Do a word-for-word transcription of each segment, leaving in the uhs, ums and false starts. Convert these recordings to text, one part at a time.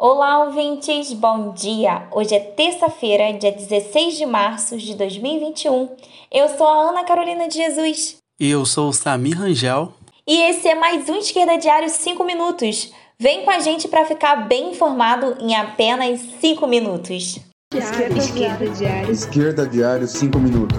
Olá, ouvintes! Bom dia! Hoje é terça-feira, dia dezesseis de março de dois mil e vinte e um. Eu sou a Ana Carolina de Jesus. E eu sou o Samir Rangel. E esse é mais um Esquerda Diário cinco minutos. Vem com a gente para ficar bem informado em apenas cinco minutos. Esquerda, Esquerda Diário. Esquerda Diário cinco minutos.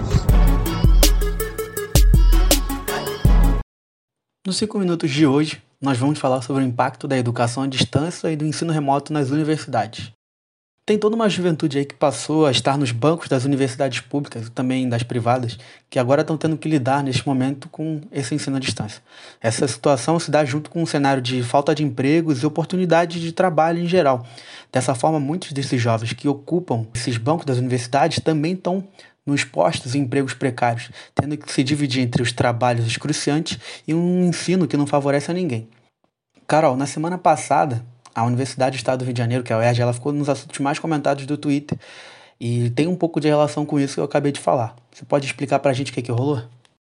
Nos cinco minutos de hoje, nós vamos falar sobre o impacto da educação à distância e do ensino remoto nas universidades. Tem toda uma juventude aí que passou a estar nos bancos das universidades públicas e também das privadas, que agora estão tendo que lidar neste momento com esse ensino à distância. Essa situação se dá junto com um cenário de falta de empregos e oportunidades de trabalho em geral. Dessa forma, muitos desses jovens que ocupam esses bancos das universidades também estão nos postos e empregos precários, tendo que se dividir entre os trabalhos excruciantes e um ensino que não favorece a ninguém. Carol, na semana passada, a Universidade do Estado do Rio de Janeiro, que é a U E R J, ela ficou nos assuntos mais comentados do Twitter e tem um pouco de relação com isso que eu acabei de falar. Você pode explicar pra gente o que, que rolou?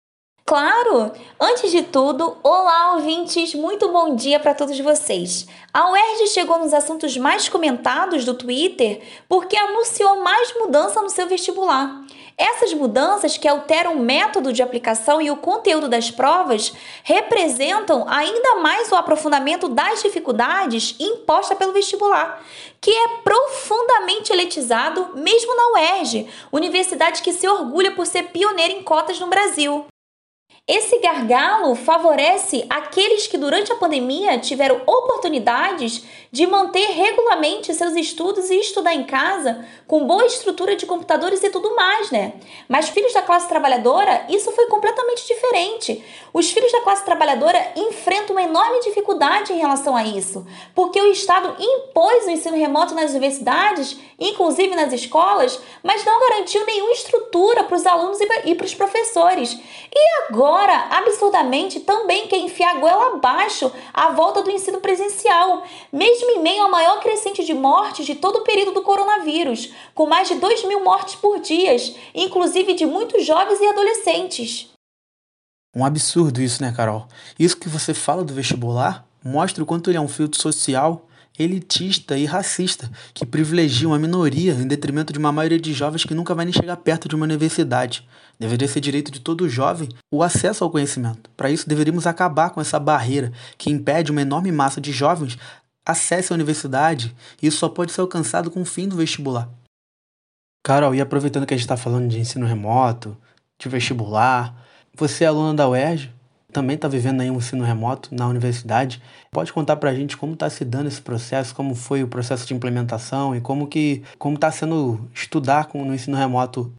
Claro! Antes de tudo, olá, ouvintes! Muito bom dia para todos vocês. A U E R J chegou nos assuntos mais comentados do Twitter porque anunciou mais mudança no seu vestibular. Essas mudanças, que alteram o método de aplicação e o conteúdo das provas, representam ainda mais o aprofundamento das dificuldades impostas pelo vestibular, que é profundamente elitizado mesmo na U E R J, universidade que se orgulha por ser pioneira em cotas no Brasil. Esse gargalo favorece aqueles que durante a pandemia tiveram oportunidades de manter regularmente seus estudos e estudar em casa com boa estrutura de computadores e tudo mais, né? Mas filhos da classe trabalhadora, isso foi completamente diferente. Os filhos da classe trabalhadora enfrentam uma enorme dificuldade em relação a isso, porque o Estado impôs o ensino remoto nas universidades, inclusive nas escolas, mas não garantiu nenhuma estrutura para os alunos e para os professores. E agora, absurdamente, também quer enfiar a goela abaixo a volta do ensino presencial, mesmo em meio ao maior crescente de mortes de todo o período do coronavírus, com mais de dois mil mortes por dia, inclusive de muitos jovens e adolescentes. Um absurdo isso, né, Carol? Isso que você fala do vestibular mostra o quanto ele é um filtro social, elitista e racista, que privilegia uma minoria em detrimento de uma maioria de jovens que nunca vai nem chegar perto de uma universidade. Deveria ser direito de todo jovem o acesso ao conhecimento. Para isso, deveríamos acabar com essa barreira que impede uma enorme massa de jovens acesse a universidade, e isso só pode ser alcançado com o fim do vestibular. Carol, e aproveitando que a gente está falando de ensino remoto, de vestibular, você é aluna da U E R J, também está vivendo aí um ensino remoto na universidade. Pode contar para a gente como está se dando esse processo, como foi o processo de implementação e como que como está sendo estudar com, no ensino remoto?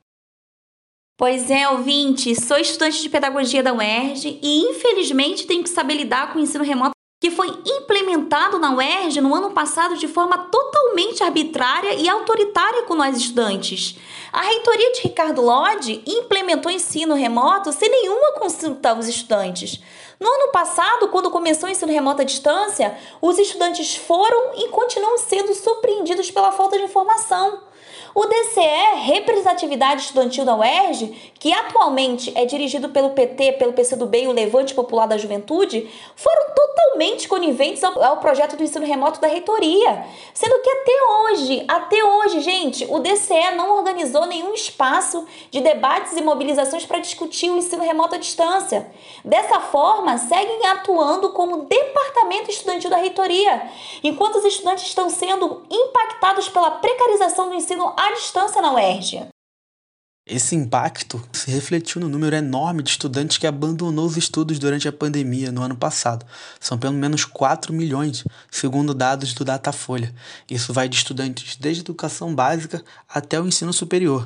Pois é, ouvinte, sou estudante de pedagogia da U E R J e infelizmente tenho que saber lidar com o ensino remoto que foi implementado na U E R J no ano passado de forma totalmente arbitrária e autoritária com nós estudantes. A reitoria de Ricardo Lodge implementou ensino remoto sem nenhuma consulta aos estudantes. No ano passado, quando começou o ensino remoto à distância, os estudantes foram e continuam sendo surpreendidos pela falta de informação. O D C E, Representatividade Estudantil da U E R J, que atualmente é dirigido pelo P T, pelo P C do B e o Levante Popular da Juventude, foram totalmente coniventes ao, ao projeto do ensino remoto da reitoria, sendo que até hoje, até hoje, gente, o D C E não organizou nenhum espaço de debates e mobilizações para discutir o ensino remoto à distância. Dessa forma, seguem atuando como departamento estudantil da reitoria, enquanto os estudantes estão sendo impactados pela precarização do ensino à distância na U E R J. Esse impacto se refletiu no número enorme de estudantes que abandonou os estudos durante a pandemia no ano passado. São pelo menos quatro milhões, segundo dados do Datafolha. Isso vai de estudantes desde a educação básica até o ensino superior.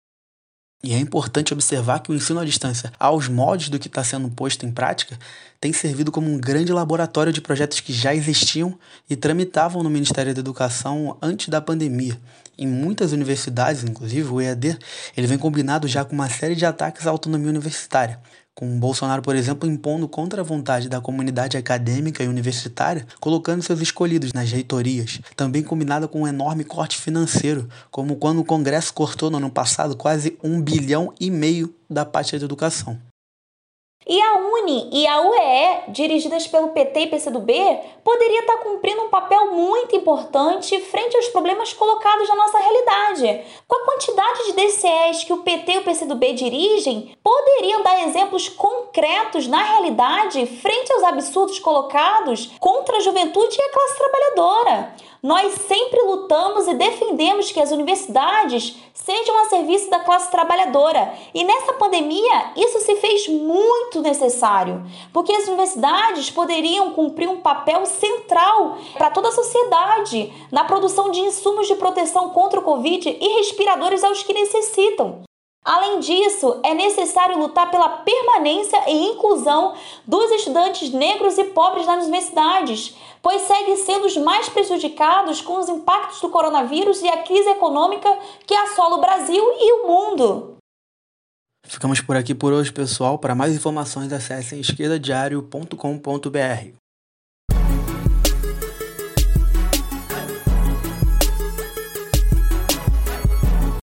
E é importante observar que o ensino à distância, aos moldes do que está sendo posto em prática, tem servido como um grande laboratório de projetos que já existiam e tramitavam no Ministério da Educação antes da pandemia. Em muitas universidades, inclusive o E A D, ele vem combinado já com uma série de ataques à autonomia universitária, com Bolsonaro, por exemplo, impondo contra a vontade da comunidade acadêmica e universitária, colocando seus escolhidos nas reitorias, também combinado com um enorme corte financeiro, como quando o Congresso cortou no ano passado quase um bilhão e meio da pasta de educação. E a Uni e a U E E, dirigidas pelo P T e P C do B, poderia estar cumprindo um papel muito importante frente aos problemas colocados na nossa realidade. Com a quantidade de D C Es que o P T e o P C do B dirigem, poderiam dar exemplos concretos na realidade frente aos absurdos colocados contra a juventude e a classe trabalhadora. Nós sempre lutamos e defendemos que as universidades sejam a serviço da classe trabalhadora. E nessa pandemia, isso se fez muito necessário, porque as universidades poderiam cumprir um papel central para toda a sociedade na produção de insumos de proteção contra o Covid e respiradores aos que necessitam. Além disso, é necessário lutar pela permanência e inclusão dos estudantes negros e pobres nas universidades, pois seguem sendo os mais prejudicados com os impactos do coronavírus e a crise econômica que assola o Brasil e o mundo. Ficamos por aqui por hoje, pessoal. Para mais informações, acessem esquerda diário ponto com ponto br.